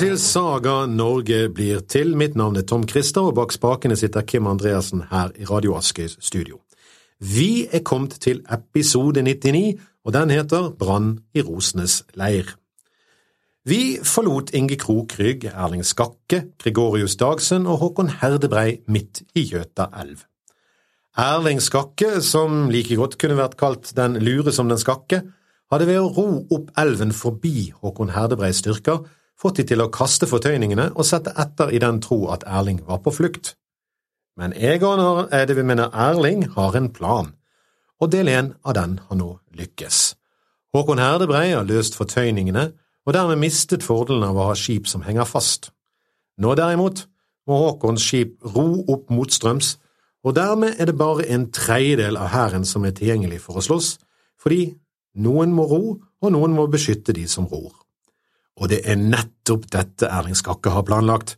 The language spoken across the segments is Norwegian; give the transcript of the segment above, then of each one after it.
til Saga Norge blir til. Mitt navn Tom Christer, og bak spakene sitter Kim Andreasen her i Radio Askøys studio. Vi kommet til episode 99, og den heter Brann i Rosenes leir. Vi forlot Inge Krokrygg, Erling Skakke, Gregorius Dagsen og Håkon Herdebrei midt i Gjøta elv. Erling Skakke, som like godt kunne vært kalt den lure som den skakke, hadde ved å ro opp elven forbi Håkon Herdebreis styrker fått de til å kaste fortøyningene og sette etter i den tro at Erling var på flukt. Men Erling har en plan, og del 1 av den har nå lykkes. Håkon Herdebrei har løst fortøyningene, og dermed mistet fordelen av å ha skip som henger fast. Nå derimot må Håkons skip ro opp mot strøms, og dermed det bare en tredjedel av hæren som tilgjengelig for å slåss, fordi noen må ro, og noen må beskytte de som ror. Og det nettopp dette Erling Skakke har planlagt.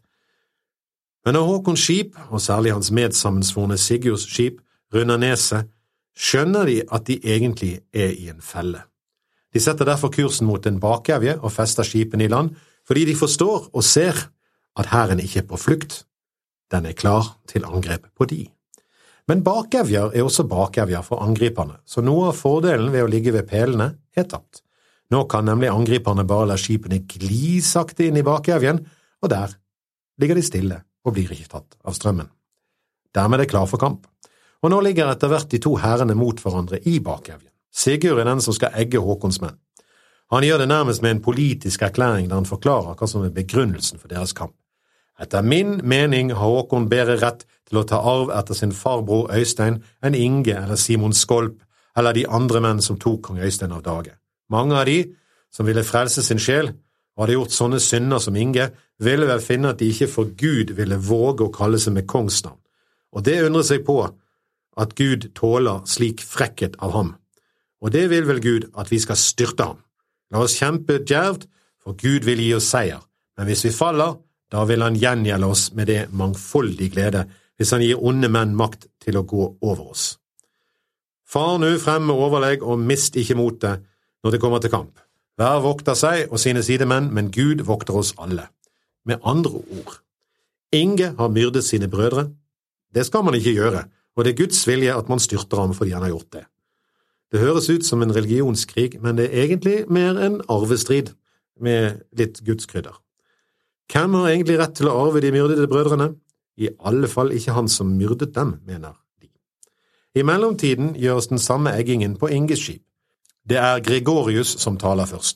Men når Håkons skip, og særlig hans medsammensvorne Sigurds skip, runder neset, skjønner de at de egentlig i en felle. De setter derfor kursen mot en bakevje og fester skipene i land, fordi de forstår og ser at hæren ikke på flukt. Den klar til angrep på de. Men bakevjer også bakevjer for angriperne, så noe av fordelen ved å ligge ved pelene tapt. Nå kan nemlig angriperne bare la skipene gli sakte inn i bakevjen, og der ligger de stille og blir ikke tatt av strømmen. Dermed det klar for kamp. Og nå ligger etter hvert de to hærene mot hverandre i bakevjen. Sigurd den som skal egge Håkons menn. Han gjør det nærmest med en politisk erklæring der han forklarer hva som begrunnelsen for deres kamp. Etter min mening har Håkon bedre rett til å ta arv etter sin farbror Øystein enn Inge eller Simon Skolp eller de andre menn som tok kong Øystein av dage. Mange av de som ville frelse sin sjel og hadde gjort sånne synder som Inge, ville vel finne at de ikke for Gud ville våge å kalle seg med kongsnavn. Og det undrer seg på at Gud tåler slik frekkhet av ham. Og det vil vel Gud at vi skal styrte ham. La oss kjempe djervt, for Gud vil gi oss seier. Men hvis vi faller, da vil han gjengjelde oss med det mangfoldige glede, hvis han gir onde menn makt til å gå over oss. Far nå frem med overlegg og mist ikke motet når det kommer til kamp. Hver vokter seg og sine sidemenn, men Gud vokter oss alle. Med andre ord, Inge har myrdet sine brødre. Det skal man ikke gjøre, og det Guds vilje at man styrter ham fordi han har gjort det. Det høres ut som en religionskrig, men det egentlig mer en arvestrid med litt Guds krydder. Hvem har egentlig rett til å arve de myrdede brødrene? I alle fall ikke han som myrdet dem, mener de. I mellomtiden gjøres den samme eggingen på Inges skip. Det Gregorius som taler først.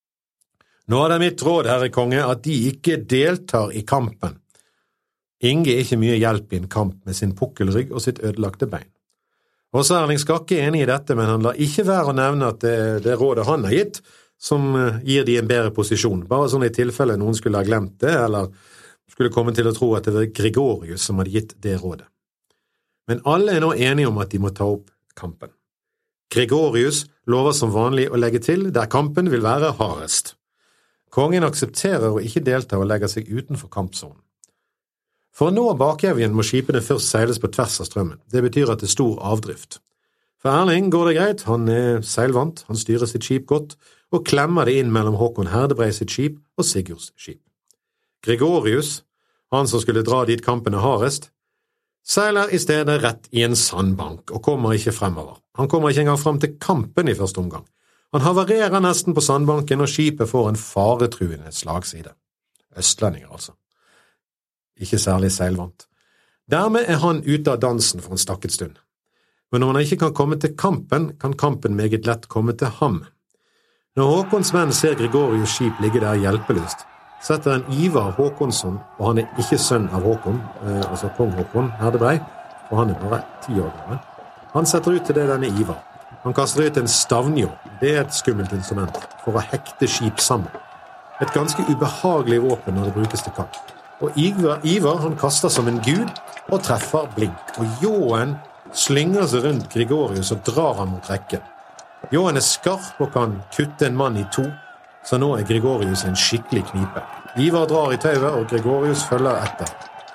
Nå det mitt råd, herre konge, at de ikke deltar i kampen. Inge ikke mye hjelp i en kamp med sin pukkelrygg og sitt ødelagte bein. Også Erling Skakke enig i dette, men han lar ikke være å nevne at det rådet han har gitt, som gir de en bedre posisjon, bare sånn i tilfelle noen skulle ha glemt det, eller skulle komme til å tro at det var Gregorius som hadde gitt det rådet. Men alle nå enige om at de må ta opp kampen. Gregorius lover som vanlig å legge til der kampen vil være hardest. Kongen aksepterer å ikke delta og legger seg utenfor kampsonen. For å nå bakevjen må skipene først seiles på tvers av strømmen. Det betyr at det stor avdrift. For Erling går det greit, han seilvant, han styrer sitt skip godt, og klemmer det inn mellom Håkon Herdebrei sitt skip og Sigurds skip. Gregorius, han som skulle dra dit kampen hardest, seiler i stedet rett i en sandbank og kommer ikke fremover. Han kommer ikke engang frem til kampen i første omgang. Han havarerer nesten på sandbanken, og skipet får en faretruende slagside. Østlendinger, altså. Ikke særlig seilvant. Dermed han ute av dansen for en stakket stund. Men når han ikke kan komme til kampen, kan kampen meget lett komme til ham. Når Håkons menn ser Gregorius skip ligge der hjelpeløst, setter en Ivar Håkonsson, og han ikke sønn av Håkon, altså kong Håkon Herdebrei, og han bare 10 år gammel. Han setter ut til det denne Ivar. Han kaster ut en stavnjå, det et skummelt instrument, for å hekte skip sammen. Et ganske ubehagelig våpen når det brukes til kamp. Og Ivar han kaster som en gud, og treffer blink, og ljåen slynger seg rundt Gregorius og drar ham mot rekken. Ljåen skarp og kan kutte en mann i 2, så nå Gregorius en skikkelig knipe. Ivar drar i tauet, og Gregorius følger etter.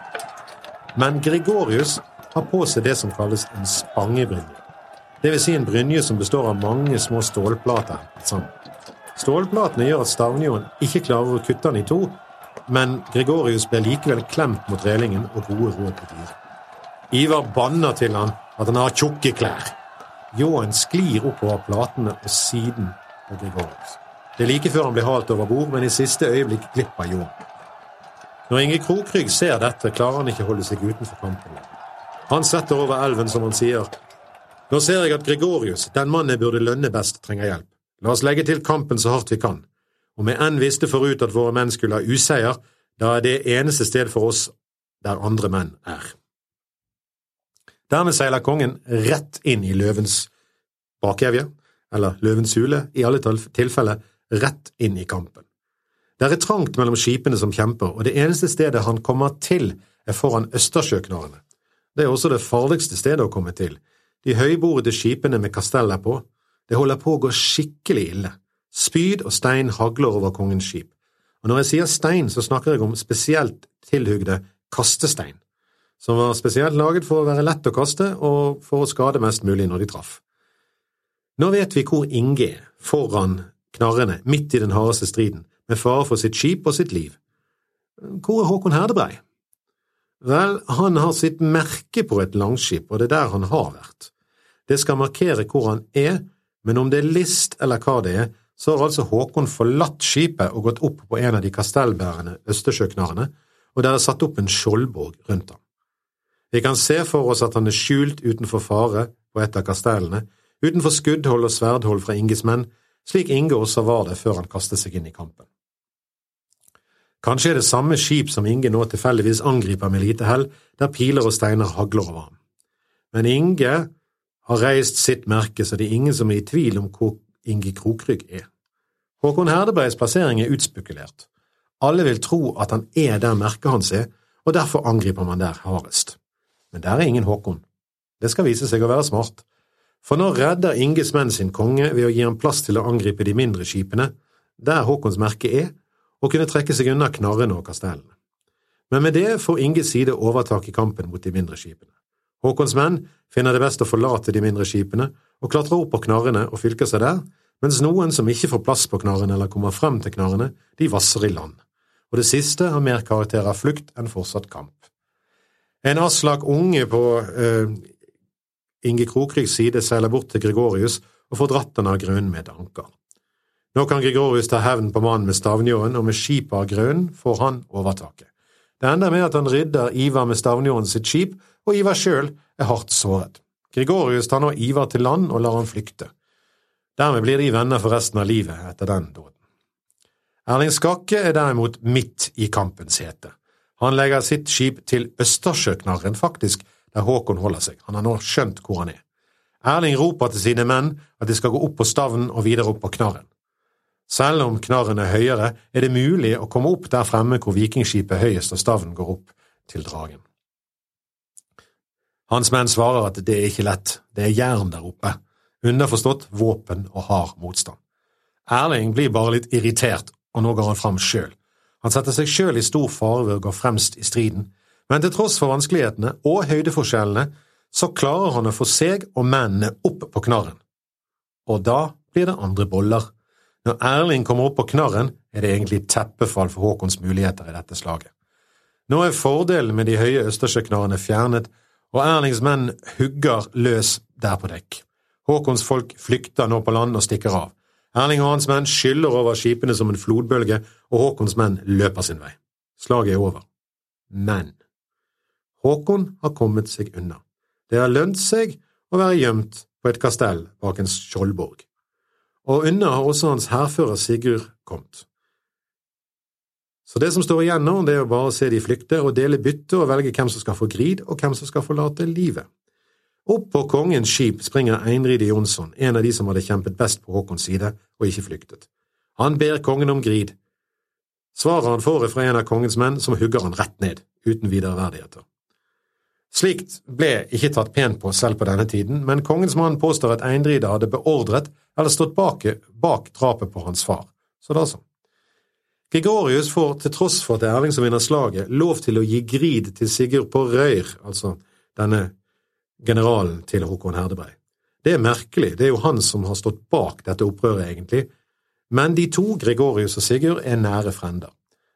Men Gregorius har på seg det som kalles en spangebrynje. Det vil si en brynje som består av mange små stålplater sammen. Stålplatene gjør at stavnjåen ikke klarer å kutte den i 2, men Gregorius ble likevel klemt mot relingen og gode råd på dyr. Ivar banner til han at han har tjukke klær. Ljåen sklir oppover platene og siden på Gregorius. Det like før han blir halt over bord, men i siste øyeblikk glipper Ljåen. Når Inge Krokrygg ser dette, klarer han ikke holde seg utenfor kampen. Han setter over elven som han sier: «Nå ser jeg at Gregorius, den mannen jeg burde lønne best, trenger hjelp. La oss legge til kampen så hardt vi kan. Om jeg enn visste forut at våre menn skulle ha useier, da det eneste sted for oss der andre menn er.» Dermed seiler kongen rett inn i løvens bakevje, eller løvens hule, i alle tilfeller rett inn i kampen. Det er trangt mellom skipene som kjemper, og det eneste stedet han kommer til er foran Østersjøknarrene. Det er også det farligste stedet å komme til. De høybordede skipene med kasteller på, det holder på å gå skikkelig ille. Spyd og stein hagler over kongens skip. Og når jeg sier stein, så snakker jeg om spesielt tilhugde kastestein, som var spesielt laget for å være lett å kaste og for å skade mest mulig når de traff. Nå vet vi hvor Inge er, foran knarrene, midt i den hardeste striden, med fare for sitt skip og sitt liv. Hvor er Håkon Herdebrei? Vel, han har sitt merke på et langskip, og det er der han har vært. Det skal markere hvor han er, men om det er list eller hva det er, så har altså Håkon forlatt skipet og gått opp på en av de kastellbærende Østersjøknarrene, og der er satt opp en skjoldborg rundt ham. Vi kan se for oss at han er skjult utenfor fare på et av kastellene, utenfor skuddhold og sverdhold fra Inges menn, slik Inge også var det før han kastet seg inn i kampen. Kanskje er det samme skip som Inge nå tilfeldigvis angriper med lite hell, der piler og steiner hagler over ham. Men Inge har reist sitt merke, så det er ingen som er i tvil om hvor Inge Krokrygg er. Håkon Herdebreis plassering er utspekulert. Alle vil tro at han er der merket hans er, og derfor angriper man der hardest. Men der er ingen Håkon. Det skal vise seg å være smart. For nå redder Inges menn sin konge ved å gi ham plass til å angripe de mindre skipene, der Håkons merke er, og kunne trekke seg unna knarrene og kastellene. Men med det får Inges side overtak i kampen mot de mindre skipene. Håkons menn finner det best å forlate de mindre skipene og klatre opp på knarrene og fylker seg der, mens noen som ikke får plass på knarrene eller kommer frem til knarrene, de vasser i land. Og det siste har mer karakter av flukt enn fortsatt kamp. En Aslak unge på Inge Krokryggs side seiler bort til Gregorius og får dratt han av grunnen med et anker. Nå kan Gregorius ta hevn på mannen med stavnjåen, og med skipet av grunnen får han overtaket. Det ender med at han rydder Ivar med stavnjåen sitt skip, og Ivar selv er hardt såret. Gregorius tar nå Ivar til land og lar han flykte. Dermed blir de venner for resten av livet etter den dåden. Erling Skakke er derimot midt i kampens hete. Han legger sitt skip til Østersjøknarren, faktisk, der Håkon holder seg. Han har nå skjønt hvor han er. Erling roper til sine menn at de skal gå opp på stavnen og videre opp på knarren. Selv om knarren er høyere, er det mulig å komme opp der fremme hvor vikingskipet er høyest og stavnen går opp til dragen. Hans menn svarer at det er ikke lett, det er jern der oppe, underforstått våpen og hard motstand. Erling blir bare litt irritert, og nå går han frem selv. Han setter seg selv i stor fare ved å gå fremst i striden, men til tross for vanskelighetene og høydeforskjellene, så klarer han å få seg og mennene opp på knarren. Og da blir det andre boller. Når Erling kommer opp på knarren, er det egentlig teppefall for Håkons muligheter i dette slaget. Nå er fordelen med de høye Østersjøknarrene fjernet, og Erlings menn hugger løs der på dekk. Håkons folk flykter nå på land og stikker av. Erling og hans menn skyller over skipene som en flodbølge, og Håkons menn løper sin vei. Slaget er over. Men Håkon har kommet seg unna. Det har lønt seg å være gjemt på et kastell bak en skjoldborg. Og unna har også hans hærfører Sigurd kommet. Så det som står igjen nå, det er å bare se de flykte og dele bytte og velge hvem som skal få grid og hvem som skal forlate livet. Opp på kongens skip springer Einride Jonsson, en av de som hadde kjempet best på Håkons side og ikke flyktet. Han ber kongen om grid. Svaret han får er fra en av kongens menn som hugger han rett ned, uten videre verdigheter. Slikt ble ikke tatt pent på selv på denne tiden, men kongens mann påstår at Einride hadde beordret eller stått bak drapet på hans far. Så da så. Gregorius får, til tross for at det er Erling som vinner slaget, lov til å gi grid til Sigurd på Røyr, altså denne generalen til Håkon Herdebrei. Det er merkelig, det er jo han som har stått bak dette opprøret egentlig, men de to, Gregorius og Sigurd, er nære frender.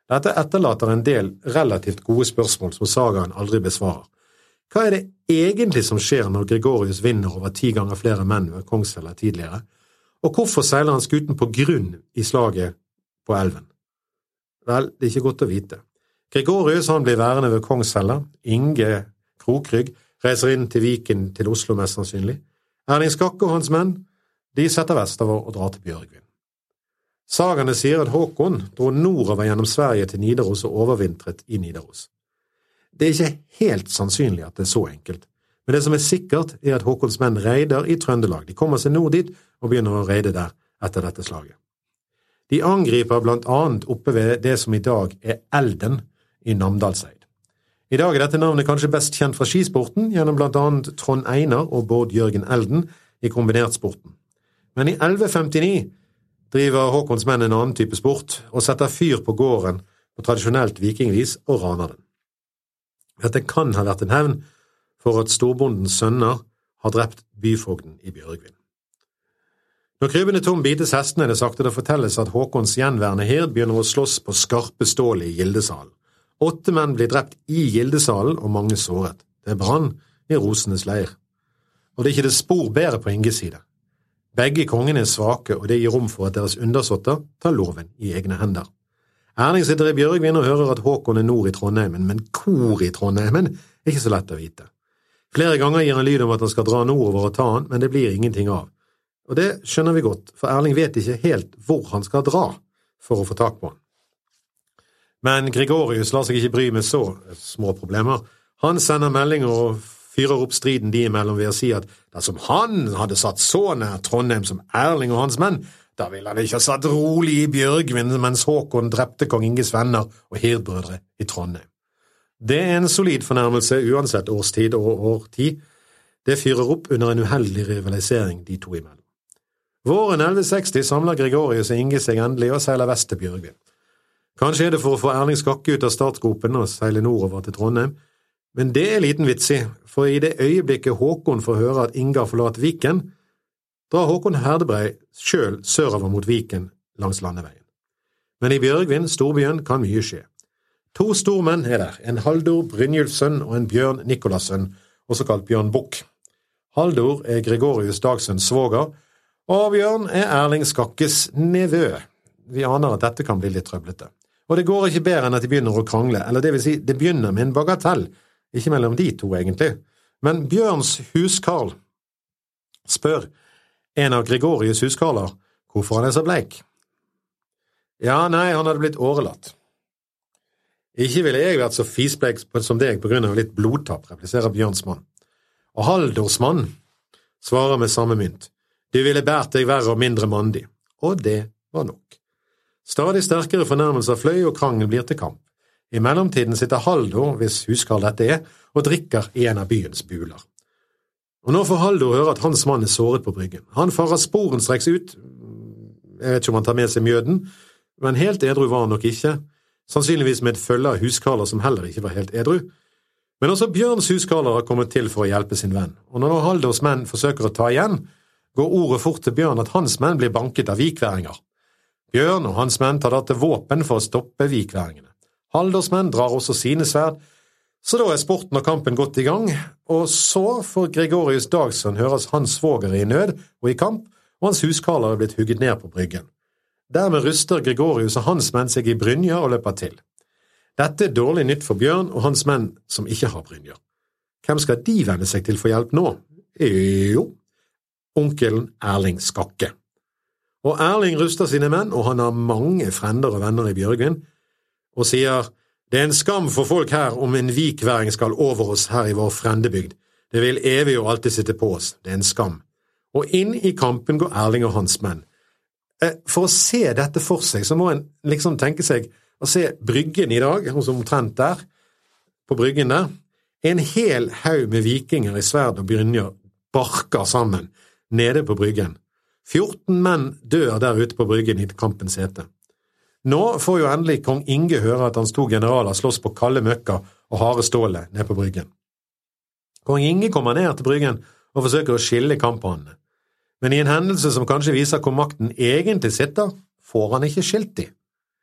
Dette etterlater en del relativt gode spørsmål som sagaen aldri besvarer. Hva det egentlig som skjer når Gregorius vinner over 10 ganger flere menn ved Kongshella tidligere, og hvorfor seiler han skuten på grunn i slaget på elven? Vel, det ikke godt å vite. Gregorius han blir værende ved Kongshella, Inge Krokrygg reiser inn til Viken til Oslo mest sannsynlig. Erling Skakke og hans menn, de setter vestover og drar til Bjørgvin. Sagene sier at Håkon dro nordover gjennom Sverige til Nidaros og overvintret i Nidaros. Det ikke helt sannsynlig at det så enkelt, men det som sikkert at Håkons menn reider i Trøndelag. De kommer seg nord dit og begynner å reide der etter dette slaget. De angriper blant annet oppe ved det som i dag Elden i Namdalseid. I dag dette navnet kanskje best kjent fra skisporten gjennom blant annet Trond Einar og Bård Jørgen Elden i kombinertsporten. Men i 1159 driver Håkons menn en annen type sport og setter fyr på gården på tradisjonelt vikingvis og raner den. Dette kan ha vært en hevn for at storbondens sønner har drept byfogden i Bjørgvin. Når krybbene tom bites hestene det sagt, det fortelles at Håkons gjenværende hird begynner å slåss på skarpe stål i Gildesalen. 8 menn blir drept i Gildesalen og mange såret. Det brann i Rosenes leir. Og det ikke det spor bedre på Inges side. Begge kongene svake, og det gir rom for at deres undersåtter tar loven i egne hender. Erling sitter i Bjørgvin og hører at Håkon nord i Trondheimen, men hvor i Trondheimen ikke så lett å vite. Flere ganger gir han lyd om at han skal dra nordover og ta han, men det blir ingenting av. Og det skjønner vi godt, for Erling vet ikke helt hvor han skal dra for å få tak på han. Men Gregorius lar seg ikke bry med så små problemer. Han sender meldinger og fyrer opp striden de imellom ved å si at dersom han hadde satt så nær Trondheim som Erling og hans menn, da ville han ikke ha satt rolig i Bjørgvin mens Håkon drepte kong Inges venner og hirdbrødre i Trondheim. Det en solid fornærmelse uansett årstid og årtid. Det fyrer opp under en uheldig rivalisering de to imellom. Våren 1160 samler Gregorius og Inge seg endelig og seiler vest til Bjørgvin. Kanskje det for å få Erling Skakke ut av startgropen og seile nordover til Trondheim, men det liten vits i, for i det øyeblikket Håkon får høre at Ingar forlater Viken, drar Håkon Herdebrei selv sørover mot Viken langs landeveien. Men i Bjørgvin, storbyen, kan mye skje. 2 stormenn der, en Haldor Brynjulfsson og en Bjørn Nikolassønn, også kalt Bjørn Bukk. Haldor Gregorius Dagsønns svoger, og Bjørn Erling Skakkes nevø. Vi aner at dette kan bli litt trøblete. Og det går ikke bedre enn at de begynner å krangle, eller det vil si, det begynner med en bagatell, ikke mellom de to egentlig. Men Bjørns huskarl spør en av Gregorius huskarler hvorfor han så bleik. Ja, nei, han hadde blitt årelatt. Ikke ville jeg vært så fisbleik som deg på grunn av litt blodtapp, repliserer Bjørns mann. Og Haldors mann svarer med samme mynt. Du ville bært deg verre og mindre mandig. Og det var nok. Stadig sterkere fornærmelser fløy og krangel blir til kamp. I mellomtiden sitter Haldor, hvis huskarl dette og drikker i en av byens buler. Og nå får Haldor høre at hans mann såret på bryggen. Han farer sporenstreks ut, jeg vet ikke om han tar med seg mjøden, men helt edru var han nok ikke, sannsynligvis med et følge av huskarler som heller ikke var helt edru. Men også Bjørns huskarler har kommet til for å hjelpe sin venn, og når Haldors menn forsøker å ta igjen, går ordet fort til Bjørn at hans menn blir banket av vikværinger. Bjørn og hans menn tar da til våpen for å stoppe vikværingene. Haldors menn drar også sine sverd, så da sporten og kampen godt i gang, og så får Gregorius Dagsønn høres hans svoger i nød og i kamp, og hans huskarler er blitt hugget ned på bryggen. Dermed ruster Gregorius og hans menn seg i brynjer og løper til. Dette dårlig nytt for Bjørn og hans menn som ikke har brynjer. Hvem skal de vende seg til for hjelp nå? Jo, onkelen Erling Skakke. Og Erling ruster sine menn, og han har mange frender og venner i Bjørgvin, og sier, det en skam for folk her om en vikværing skal over oss her i vår frendebygd. Det vil evig og alltid sitte på oss. Det en skam. Og inn i kampen går Erling og hans menn. For å se dette for seg, så må en liksom tenke seg å se bryggen i dag, som omtrent der, på bryggen der, en hel haug med vikinger i sverd og brynjer barker sammen nede på bryggen. 14 menn dør der ute på bryggen i kampens hete. Nå får jo endelig kong Inge høre at hans 2 generaler slåss på kalde møkker og harde stålet ned på bryggen. Kong Inge kommer ned til bryggen og forsøker å skille kamphanene. Men i en hendelse som kanskje viser hvor makten egentlig sitter, får han ikke skilt de.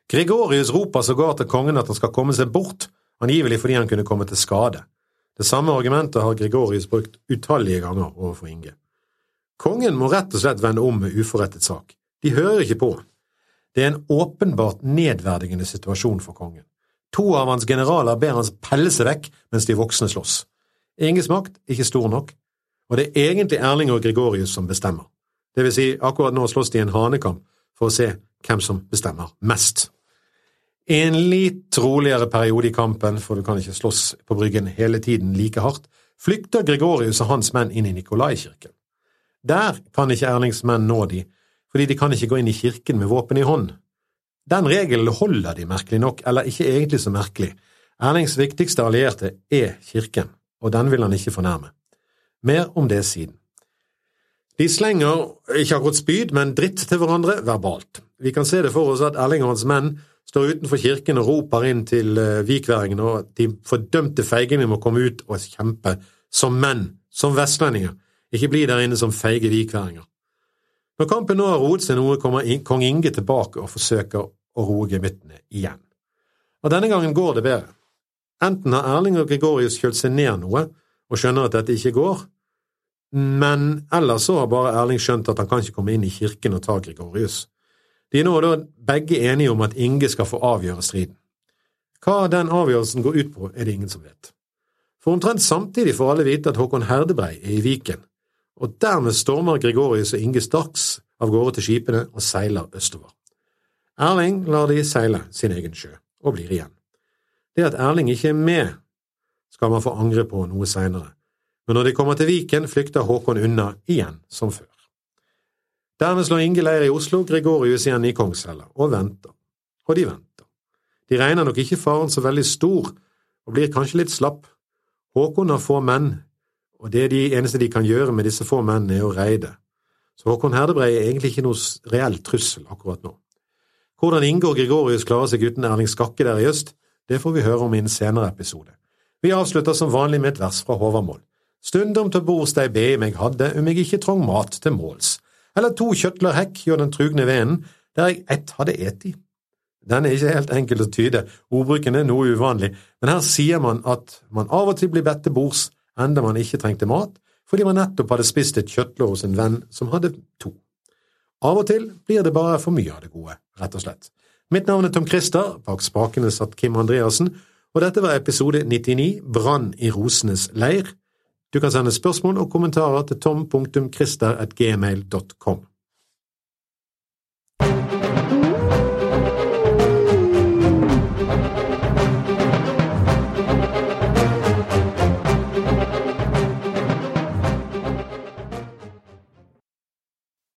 Gregorius roper sågar til kongen at han skal komme seg bort, angivelig fordi han kunne komme til skade. Det samme argumentet har Gregorius brukt utallige ganger overfor Inge. Kongen må rett og slett vende om med uforrettet sak. De hører ikke på. Det en åpenbart nedverdigende situasjon for kongen. 2 av hans generaler ber hans pelle seg vekk mens de voksne slåss. Inges makt ikke stor nok, og det egentlig Erling og Gregorius som bestemmer. Det vil si, akkurat nå slåss de en hanekamp for å se hvem som bestemmer mest. I en litt roligere periode i kampen, for du kan ikke slåss på bryggen hele tiden like hardt, flykter Gregorius og hans menn inn i Nikolai-kirken. Der kan ikke Erlings menn nå de, fordi de kan ikke gå inn i kirken med våpen i hånd. Den regelen holder de merkelig nok, eller ikke egentlig så merkelig. Erlings viktigste allierte kirken, og den vil han ikke fornærme. Mer om det siden. De slenger ikke akkurat spyd, men dritt til hverandre verbalt. Vi kan se det for oss at Erling og hans menn står utenfor kirken og roper inn til vikværingene, og at de fordømte feigene må komme ut og kjempe som menn, som vestlendinger, ikke bli der inne som feige vikværinger. Når kampen nå har roet seg noe, kommer kong Inge tilbake og forsøker å roe gemyttene igjen. Og denne gangen går det bedre. Enten har Erling og Gregorius kjølt seg ned noe og skjønner at dette ikke går, men ellers så har bare Erling skjønt at han kan ikke komme inn i kirken og ta Gregorius. De er nå da begge enige om at Inge skal få avgjøre striden. Hva den avgjørelsen går ut på, er det ingen som vet. For omtrent samtidig får alle vite at Håkon Herdebrei er i Viken, og dermed stormer Gregorius og Inge straks av gårde til skipene og seiler østover. Erling lar de seile sin egen sjø, og blir igjen. Det at Erling ikke er med, skal man få angre på noe senere, men når de kommer til Viken, flykter Håkon unna igjen som før. Dermed slår Inge leir i Oslo, Gregorius igjen i Kongshella, og venter. Og de venter. De regner nok ikke faren så veldig stor, og blir kanskje litt slapp. Håkon har få menn, og det er de eneste de kan gjøre med disse få mennene er å reide. Så Håkon Herdebrei er egentlig ikke noe reell trussel akkurat nå. Hvordan Inge og Gregorius klarer seg uten Erling Skakke der i øst, det får vi høre om i en senere episode. Vi avslutter som vanlig med et vers fra Håvamål. Stundom til bords dei be meg hadde, jeg ikke trong mat til måls. Eller 2 kjøttler hekk gjør den trugne venen, der jeg ett hadde et i. Den er ikke helt enkel å tyde, ordbruken er noe uvanlig, men her sier man at man av og til blir bedt til bords, enda man ikke trengte mat, fordi man nettopp hadde spist et kjøttler hos en venn som hadde 2. Av og til blir det bare for mye av det gode, rett og slett. Mitt navn er Tom Christer, bak spakene satt Kim Andreassen, og dette var episode 99, Brann i Rosenes leir. Du kan sende spørsmål og kommentarer til tom.christer@gmail.com.